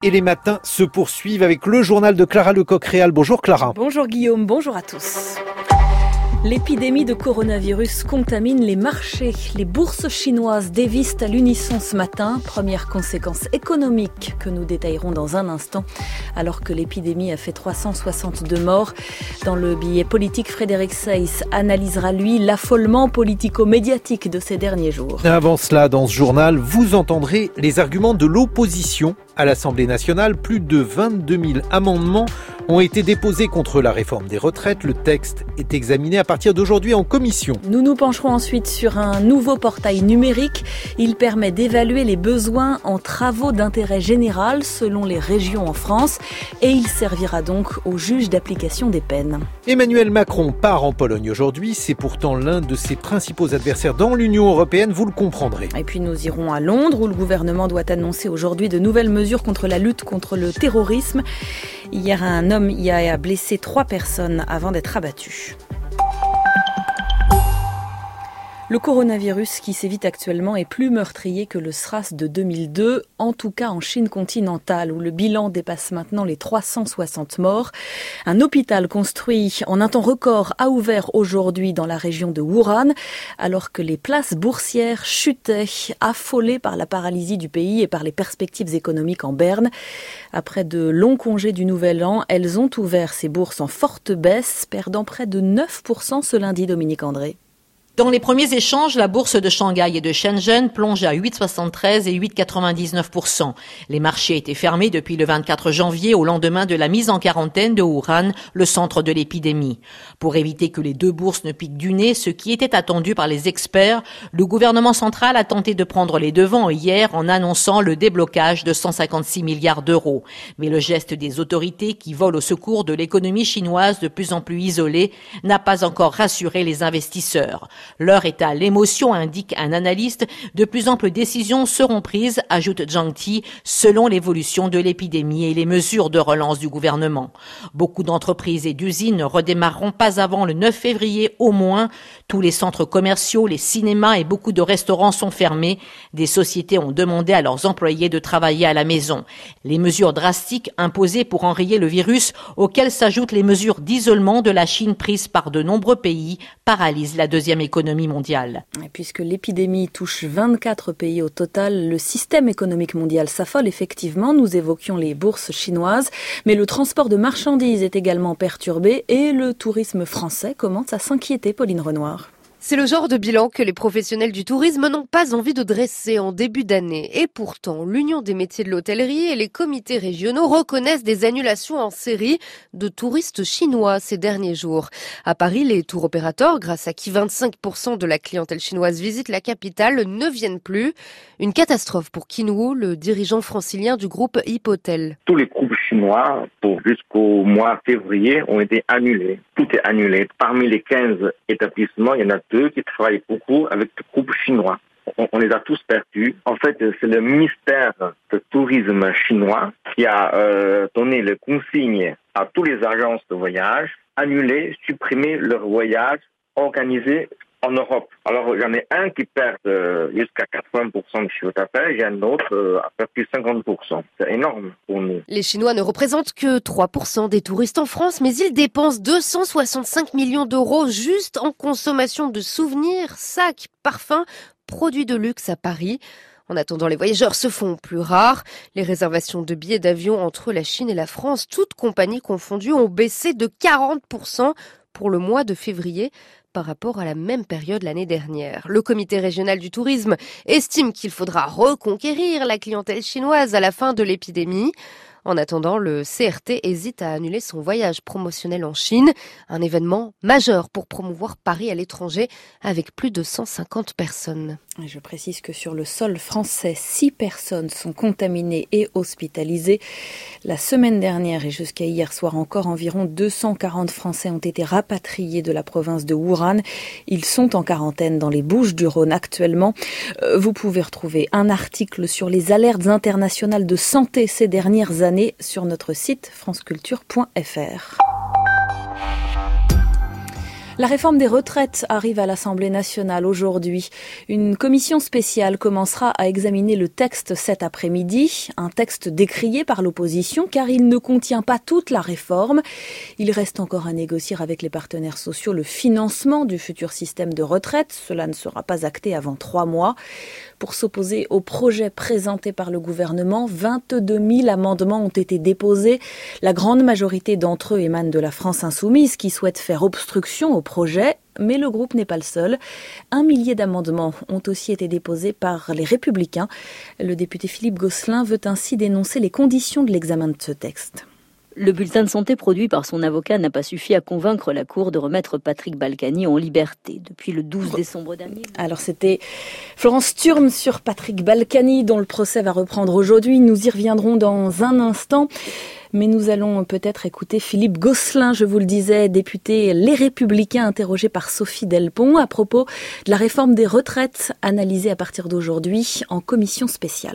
Et les matins se poursuivent avec le journal de Clara Lecoq-Réal. Bonjour Clara. Bonjour Guillaume, bonjour à tous. L'épidémie de coronavirus contamine les marchés. Les bourses chinoises dévissent à l'unisson ce matin. Première conséquence économique que nous détaillerons dans un instant. Alors que l'épidémie a fait 362 morts. Dans le billet politique, Frédéric Seyss analysera, lui, l'affolement politico-médiatique de ces derniers jours. Avant cela, dans ce journal, vous entendrez les arguments de l'opposition. À l'Assemblée nationale, plus de 22 000 amendements ont été déposés contre la réforme des retraites. Le texte est examiné à partir d'aujourd'hui en commission. Nous nous pencherons ensuite sur un nouveau portail numérique. Il permet d'évaluer les besoins en travaux d'intérêt général selon les régions en France et il servira donc aux juges d'application des peines. Emmanuel Macron part en Pologne aujourd'hui. C'est pourtant l'un de ses principaux adversaires dans l'Union européenne, vous le comprendrez. Et puis nous irons à Londres où le gouvernement doit annoncer aujourd'hui de nouvelles mesures contre la lutte contre le terrorisme. Hier, un homme y a blessé 3 personnes avant d'être abattu. Le coronavirus qui sévit actuellement est plus meurtrier que le SRAS de 2002, en tout cas en Chine continentale, où le bilan dépasse maintenant les 360 morts. Un hôpital construit en un temps record a ouvert aujourd'hui dans la région de Wuhan, alors que les places boursières chutaient, affolées par la paralysie du pays et par les perspectives économiques en berne. Après de longs congés du Nouvel An, elles ont ouvert ces bourses en forte baisse, perdant près de 9% ce lundi, Dominique André. Dans les premiers échanges, la bourse de Shanghai et de Shenzhen plonge à 8,73 et 8,99%. Les marchés étaient fermés depuis le 24 janvier au lendemain de la mise en quarantaine de Wuhan, le centre de l'épidémie. Pour éviter que les deux bourses ne piquent du nez, ce qui était attendu par les experts, le gouvernement central a tenté de prendre les devants hier en annonçant le déblocage de 156 milliards d'euros. Mais le geste des autorités qui volent au secours de l'économie chinoise de plus en plus isolée n'a pas encore rassuré les investisseurs. L'heure est à l'émotion, indique un analyste. De plus amples décisions seront prises, ajoute Zhang Ti, selon l'évolution de l'épidémie et les mesures de relance du gouvernement. Beaucoup d'entreprises et d'usines ne redémarreront pas avant le 9 février au moins. Tous les centres commerciaux, les cinémas et beaucoup de restaurants sont fermés. Des sociétés ont demandé à leurs employés de travailler à la maison. Les mesures drastiques imposées pour enrayer le virus, auxquelles s'ajoutent les mesures d'isolement de la Chine prises par de nombreux pays, paralysent la deuxième économie mondiale. Et puisque l'épidémie touche 24 pays au total, le système économique mondial s'affole effectivement. Nous évoquions les bourses chinoises, mais le transport de marchandises est également perturbé et le tourisme français commence à s'inquiéter, Pauline Renoir. C'est le genre de bilan que les professionnels du tourisme n'ont pas envie de dresser en début d'année. Et pourtant, l'Union des métiers de l'hôtellerie et les comités régionaux reconnaissent des annulations en série de touristes chinois ces derniers jours. À Paris, les tour opérateurs, grâce à qui 25% de la clientèle chinoise visite la capitale, ne viennent plus. Une catastrophe pour Qin Wu, le dirigeant francilien du groupe Hippotel. Tous les groupes chinois, jusqu'au mois février, ont été annulés. Tout est annulé. Parmi les 15 établissements, il y en a 2 qui travaillent beaucoup avec le groupe chinois. On les a tous perdus. En fait, c'est le ministère de tourisme chinois qui a donné les consignes à tous les agences de voyage, annuler, supprimer leurs voyages organisés en Europe. Alors, j'en ai un qui perd jusqu'à 80% de chiffre d'affaires, et un autre à perdre plus 50%. C'est énorme pour nous. Les Chinois ne représentent que 3% des touristes en France, mais ils dépensent 265 millions d'euros juste en consommation de souvenirs, sacs, parfums, produits de luxe à Paris. En attendant, les voyageurs se font plus rares. Les réservations de billets d'avion entre la Chine et la France, toutes compagnies confondues, ont baissé de 40% pour le mois de février par rapport à la même période l'année dernière. Le comité régional du tourisme estime qu'il faudra reconquérir la clientèle chinoise à la fin de l'épidémie. En attendant, le CRT hésite à annuler son voyage promotionnel en Chine, un événement majeur pour promouvoir Paris à l'étranger avec plus de 150 personnes. Je précise que sur le sol français, 6 personnes sont contaminées et hospitalisées. La semaine dernière et jusqu'à hier soir encore, environ 240 Français ont été rapatriés de la province de Wuhan. Ils sont en quarantaine dans les Bouches-du-Rhône actuellement. Vous pouvez retrouver un article sur les alertes internationales de santé ces dernières années sur notre site franceculture.fr. La réforme des retraites arrive à l'Assemblée nationale aujourd'hui. Une commission spéciale commencera à examiner le texte cet après-midi. Un texte décrié par l'opposition car il ne contient pas toute la réforme. Il reste encore à négocier avec les partenaires sociaux le financement du futur système de retraite. Cela ne sera pas acté avant 3 mois. Pour s'opposer au projet présenté par le gouvernement, 22 000 amendements ont été déposés. La grande majorité d'entre eux émanent de la France insoumise qui souhaite faire obstruction au projet. Mais le groupe n'est pas le seul. 1 millier d'amendements ont aussi été déposés par les Républicains. Le député Philippe Gosselin veut ainsi dénoncer les conditions de l'examen de ce texte. Le bulletin de santé produit par son avocat n'a pas suffi à convaincre la Cour de remettre Patrick Balkany en liberté depuis le 12 décembre dernier. Alors c'était Florence Turme sur Patrick Balkany dont le procès va reprendre aujourd'hui. Nous y reviendrons dans un instant. Mais nous allons peut-être écouter Philippe Gosselin, je vous le disais, député Les Républicains, interrogé par Sophie Delpont à propos de la réforme des retraites analysée à partir d'aujourd'hui en commission spéciale.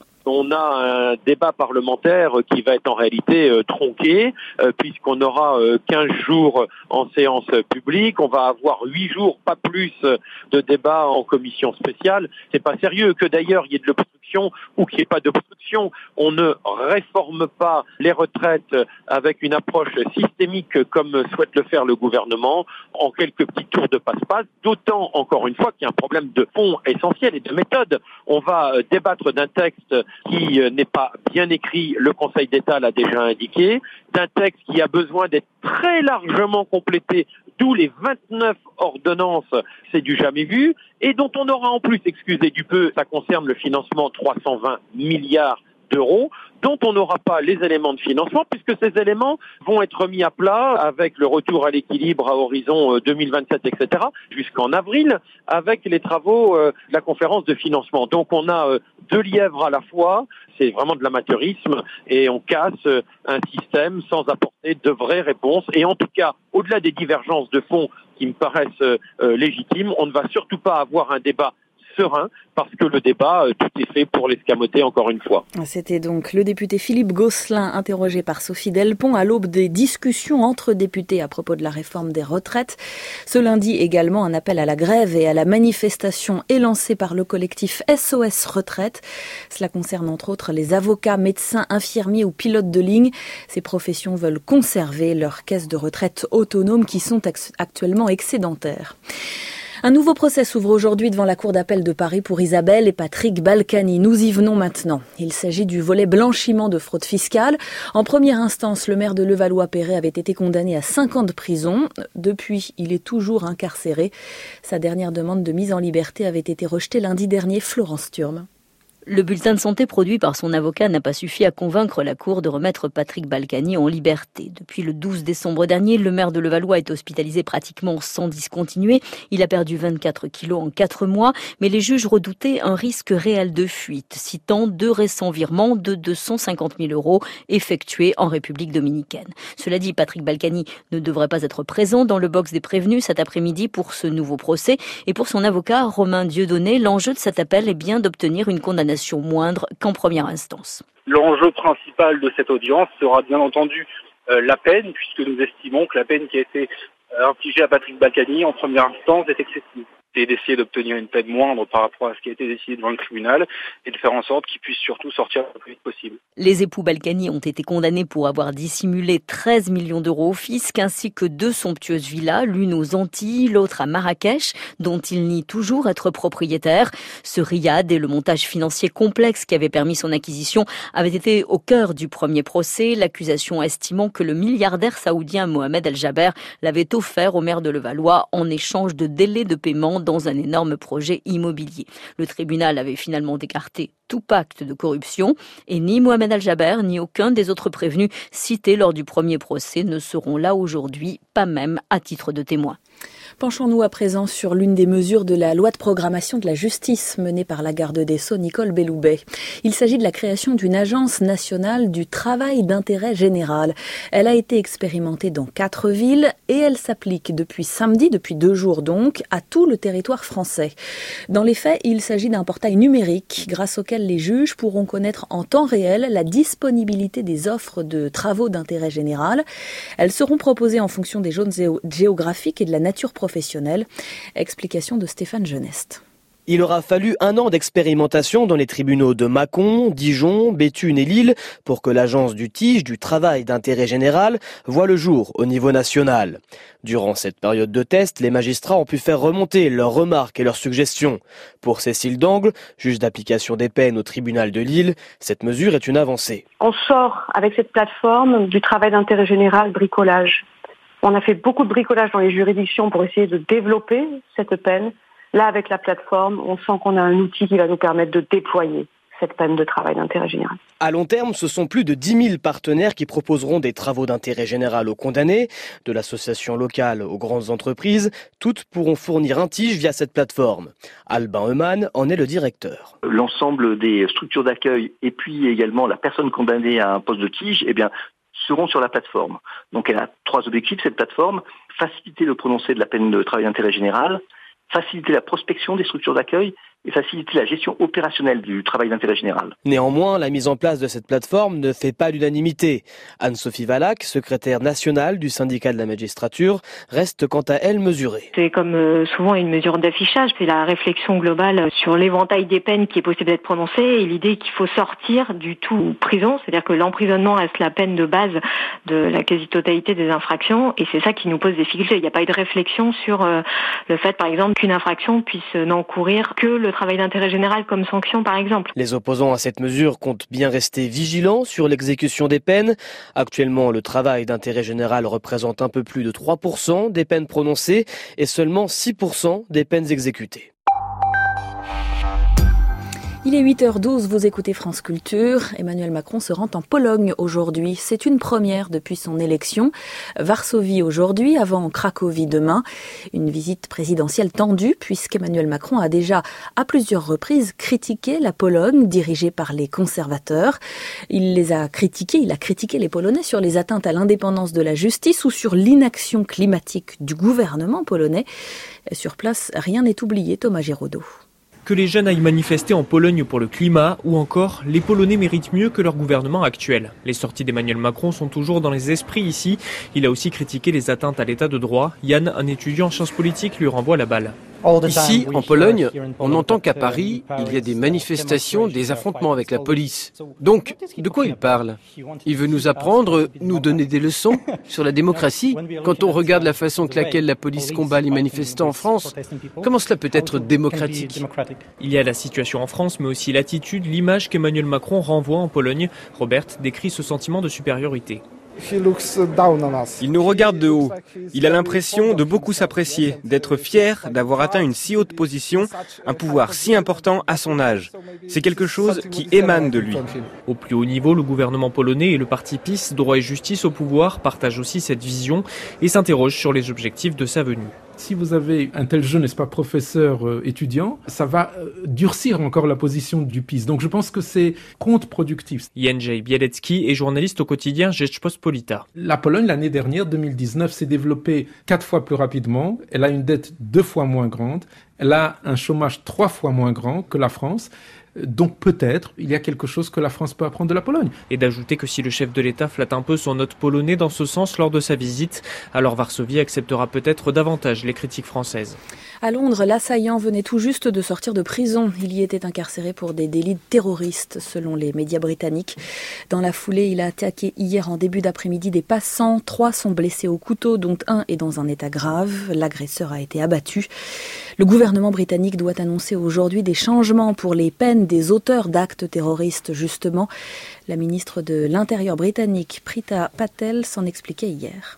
On a un débat parlementaire qui va être en réalité tronqué, puisqu'on aura 15 jours en séance publique, on va avoir 8 jours, pas plus, de débat en commission spéciale. C'est pas sérieux que d'ailleurs il y ait de l'obstruction ou qu'il n'y ait pas d'obstruction. On ne réforme pas les retraites avec une approche systémique comme souhaite le faire le gouvernement en quelques petits tours de passe-passe, d'autant encore une fois qu'il y a un problème de fond essentiel et de méthode. On va débattre d'un texte qui n'est pas bien écrit, le Conseil d'État l'a déjà indiqué, d'un texte qui a besoin d'être très largement complété, d'où les 29 ordonnances, c'est du jamais vu, et dont on aura en plus, excusez du peu, ça concerne le financement 320 milliards d'euros, dont on n'aura pas les éléments de financement, puisque ces éléments vont être mis à plat avec le retour à l'équilibre à horizon 2027, etc., jusqu'en avril, avec les travaux de la conférence de financement. Donc on a 2 lièvres à la fois, c'est vraiment de l'amateurisme, et on casse un système sans apporter de vraies réponses. Et en tout cas, au-delà des divergences de fond qui me paraissent légitimes, on ne va surtout pas avoir un débat serein, parce que le débat, tout est fait pour l'escamoter encore une fois. C'était donc le député Philippe Gosselin, interrogé par Sophie Delpont à l'aube des discussions entre députés à propos de la réforme des retraites. Ce lundi également, un appel à la grève et à la manifestation est lancé par le collectif SOS Retraite. Cela concerne entre autres les avocats, médecins, infirmiers ou pilotes de ligne. Ces professions veulent conserver leurs caisses de retraite autonomes qui sont actuellement excédentaires. Un nouveau procès s'ouvre aujourd'hui devant la Cour d'appel de Paris pour Isabelle et Patrick Balkany. Nous y venons maintenant. Il s'agit du volet blanchiment de fraude fiscale. En première instance, le maire de Levallois-Perret avait été condamné à 5 ans de prison. Depuis, il est toujours incarcéré. Sa dernière demande de mise en liberté avait été rejetée lundi dernier. Florence Turme. Le bulletin de santé produit par son avocat n'a pas suffi à convaincre la Cour de remettre Patrick Balkany en liberté. Depuis le 12 décembre dernier, le maire de Levallois est hospitalisé pratiquement sans discontinuer. Il a perdu 24 kilos en 4 mois, mais les juges redoutaient un risque réel de fuite, citant 2 récents virements de 250 000 € effectués en République dominicaine. Cela dit, Patrick Balkany ne devrait pas être présent dans le box des prévenus cet après-midi pour ce nouveau procès. Et pour son avocat, Romain Dieudonné, l'enjeu de cet appel est bien d'obtenir une condamnation moindre qu'en première instance. L'enjeu principal de cette audience sera bien entendu la peine, puisque nous estimons que la peine qui a été infligée à Patrick Balkany en première instance est excessive. C'est d'essayer d'obtenir une peine moindre par rapport à ce qui a été décidé devant le tribunal et de faire en sorte qu'il puisse surtout sortir le plus vite possible. Les époux Balkany ont été condamnés pour avoir dissimulé 13 millions d'euros au fisc ainsi que 2 somptueuses villas, l'une aux Antilles, l'autre à Marrakech, dont ils nient toujours être propriétaires. Ce riad et le montage financier complexe qui avait permis son acquisition avaient été au cœur du premier procès, l'accusation estimant que le milliardaire saoudien Mohamed El-Jaber l'avait offert au maire de Levallois en échange de délais de paiement dans un énorme projet immobilier. Le tribunal avait finalement écarté tout pacte de corruption et ni Mohamed El-Jaber ni aucun des autres prévenus cités lors du premier procès ne seront là aujourd'hui, pas même à titre de témoin. Penchons-nous à présent sur l'une des mesures de la loi de programmation de la justice menée par la garde des Sceaux Nicole Belloubet. Il s'agit de la création d'une agence nationale du travail d'intérêt général. Elle a été expérimentée dans 4 villes et elle s'applique depuis samedi, depuis 2 jours donc, à tout le territoire français. Dans les faits, il s'agit d'un portail numérique grâce auquel les juges pourront connaître en temps réel la disponibilité des offres de travaux d'intérêt général. Elles seront proposées en fonction des zones géographiques et de la nature professionnelle. Explication de Stéphane Geneste. Il aura fallu 1 an d'expérimentation dans les tribunaux de Mâcon, Dijon, Béthune et Lille pour que l'agence du TIG, du travail d'intérêt général, voie le jour au niveau national. Durant cette période de test, les magistrats ont pu faire remonter leurs remarques et leurs suggestions. Pour Cécile Dangle, juge d'application des peines au tribunal de Lille, cette mesure est une avancée. On sort avec cette plateforme du travail d'intérêt général bricolage. On a fait beaucoup de bricolage dans les juridictions pour essayer de développer cette peine. Là, avec la plateforme, on sent qu'on a un outil qui va nous permettre de déployer cette peine de travail d'intérêt général. À long terme, ce sont plus de 10 000 partenaires qui proposeront des travaux d'intérêt général aux condamnés, de l'association locale aux grandes entreprises. Toutes pourront fournir un TIG via cette plateforme. Albin Heumann en est le directeur. L'ensemble des structures d'accueil et puis également la personne condamnée à un poste de TIG, seront sur la plateforme. Donc elle a 3 objectifs, cette plateforme: faciliter le prononcé de la peine de travail d'intérêt général, faciliter la prospection des structures d'accueil et faciliter la gestion opérationnelle du travail d'intérêt général. Néanmoins, la mise en place de cette plateforme ne fait pas l'unanimité. Anne-Sophie Valac, secrétaire nationale du syndicat de la magistrature, reste quant à elle mesurée. C'est comme souvent une mesure d'affichage, c'est la réflexion globale sur l'éventail des peines qui est possible d'être prononcée et l'idée qu'il faut sortir du tout prison, c'est-à-dire que l'emprisonnement reste la peine de base de la quasi-totalité des infractions et c'est ça qui nous pose des difficultés. Il n'y a pas eu de réflexion sur le fait, par exemple, qu'une infraction puisse n'encourir que le travail d'intérêt général comme sanction, par exemple. Les opposants à cette mesure comptent bien rester vigilants sur l'exécution des peines. Actuellement, le travail d'intérêt général représente un peu plus de 3% des peines prononcées et seulement 6% des peines exécutées. Il est 8h12, vous écoutez France Culture. Emmanuel Macron se rend en Pologne aujourd'hui. C'est une première depuis son élection. Varsovie aujourd'hui, avant Cracovie demain. Une visite présidentielle tendue puisqu'Emmanuel Macron a déjà à plusieurs reprises critiqué la Pologne dirigée par les conservateurs. Il a critiqué les Polonais sur les atteintes à l'indépendance de la justice ou sur l'inaction climatique du gouvernement polonais. Sur place, rien n'est oublié, Thomas Giraudot. Que les jeunes aillent manifester en Pologne pour le climat ou encore les Polonais méritent mieux que leur gouvernement actuel. Les sorties d'Emmanuel Macron sont toujours dans les esprits ici. Il a aussi critiqué les atteintes à l'état de droit. Yann, un étudiant en sciences politiques, lui renvoie la balle. Ici, en Pologne, on entend qu'à Paris, il y a des manifestations, des affrontements avec la police. Donc, de quoi il parle? Il veut nous apprendre, nous donner des leçons sur la démocratie? Quand on regarde la façon avec laquelle la police combat les manifestants en France, comment cela peut être démocratique? Il y a la situation en France, mais aussi l'attitude, l'image qu'Emmanuel Macron renvoie en Pologne. Robert décrit ce sentiment de supériorité. Il nous regarde de haut. Il a l'impression de beaucoup s'apprécier, d'être fier d'avoir atteint une si haute position, un pouvoir si important à son âge. C'est quelque chose qui émane de lui. Au plus haut niveau, le gouvernement polonais et le parti PiS, droit et justice au pouvoir, partagent aussi cette vision et s'interrogent sur les objectifs de sa venue. Si vous avez un tel jeune, n'est-ce pas, professeur étudiant, ça va durcir encore la position du PiS. Donc je pense que c'est contre-productif. Jędrzej Bielecki est journaliste au quotidien Rzeczpospolita. La Pologne, l'année dernière, 2019, s'est développée 4 fois plus rapidement. Elle a une dette 2 fois moins grande. Elle a un chômage 3 fois moins grand que la France. Donc peut-être, il y a quelque chose que la France peut apprendre de la Pologne. Et d'ajouter que si le chef de l'État flatte un peu son hôte polonais dans ce sens lors de sa visite, alors Varsovie acceptera peut-être davantage les critiques françaises. À Londres, l'assaillant venait tout juste de sortir de prison. Il y était incarcéré pour des délits terroristes, selon les médias britanniques. Dans la foulée, il a attaqué hier en début d'après-midi des passants. 3 sont blessés au couteau, dont un est dans un état grave. L'agresseur a été abattu. Le gouvernement britannique doit annoncer aujourd'hui des changements pour les peines des auteurs d'actes terroristes, justement. La ministre de l'Intérieur britannique, Prita Patel, s'en expliquait hier.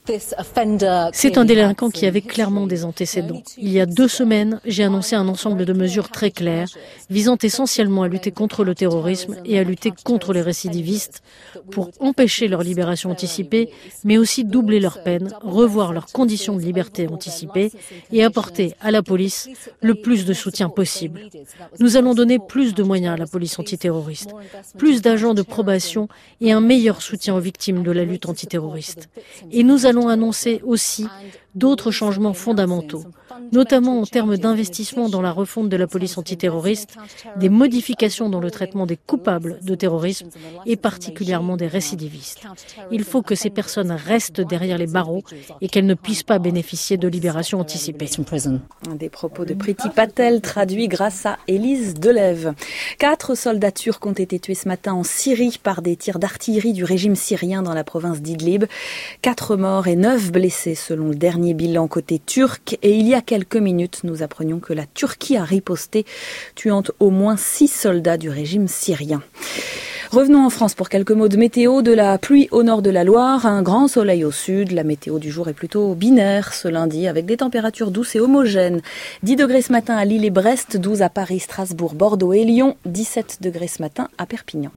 C'est un délinquant qui avait clairement des antécédents. Il y a 2 semaines, j'ai annoncé un ensemble de mesures très claires, visant essentiellement à lutter contre le terrorisme et à lutter contre les récidivistes, pour empêcher leur libération anticipée, mais aussi doubler leur peine, revoir leurs conditions de liberté anticipée et apporter à la police le plus de soutien possible. Nous allons donner plus de moyens à la police antiterroriste, plus d'agents de probation et un meilleur soutien aux victimes de la lutte antiterroriste. Et nous allons annoncer aussi d'autres changements fondamentaux, notamment en termes d'investissement dans la refonte de la police antiterroriste, des modifications dans le traitement des coupables de terrorisme et particulièrement des récidivistes. Il faut que ces personnes restent derrière les barreaux et qu'elles ne puissent pas bénéficier de libération anticipée. Des propos de Priti Patel traduits grâce à Élise Delève. 4 soldats turcs ont été tués ce matin en Syrie par des tirs d'artillerie du régime syrien dans la province d'Idlib. 4 morts et 9 blessés selon le dernier bilan côté turc. Et il y a quelques minutes, nous apprenions que la Turquie a riposté, tuant au moins 6 soldats du régime syrien. Revenons en France pour quelques mots de météo. De la pluie au nord de la Loire, un grand soleil au sud. La météo du jour est plutôt binaire ce lundi avec des températures douces et homogènes. 10 degrés ce matin à Lille et Brest, 12 à Paris, Strasbourg, Bordeaux et Lyon, 17 degrés ce matin à Perpignan.